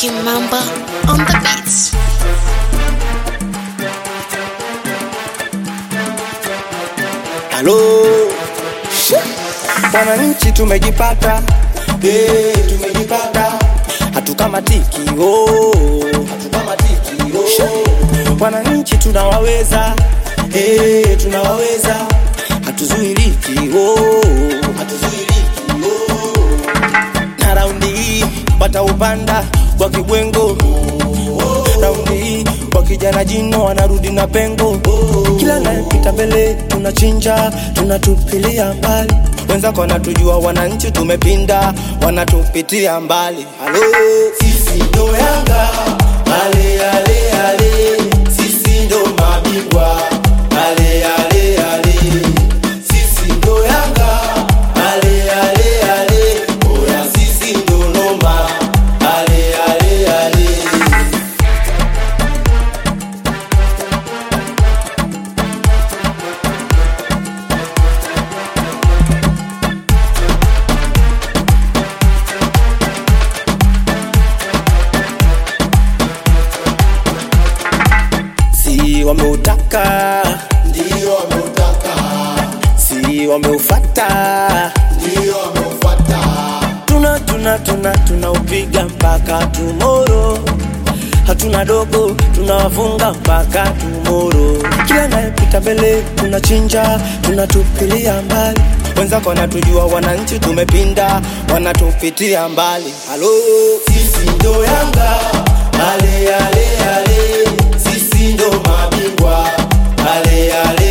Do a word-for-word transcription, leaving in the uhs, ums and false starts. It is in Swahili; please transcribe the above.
King Mamba on the beats. Halo, wananchi tumejipata, eh, tumejipata, hatukamatiki, oh, hatukamatiki, oh, wananchi tunawaweza, eh, tunawaweza, hatuzuiliki, oh, hatuzuiliki, oh, na raundi hii bata upanda kwa kibwengo, raundi hii kwa kijana jino wanarudi na pengo, kila napita mbele tunachinja, tunatupilia mbali, wenzako wanatujua, wananchi tumepinda, wanatupitia mbali. Halo, sisi ndo Yanga, ale ale ale, sisi ndo mabingwa, ale ale ale, sisi ndo Yanga, ale ale ale, oya sisi ndo noma, ale ale ale. Si wameutaka, Ndio wameutaka, si wameufata, ndio wameufata, tuna tuna tuna tunaupiga mpaka tomorrow, hatuna dogo, tunawafunga mpaka tomorrow, kila anayepita mbele tunachinja, tunatupilia mbali, wenzako wanatujua, wananchi tumepinda, wanatupitia mbali. Halo, sisi ndo Yanga, ale ale ale, sisi ndo mabingwa, ale ale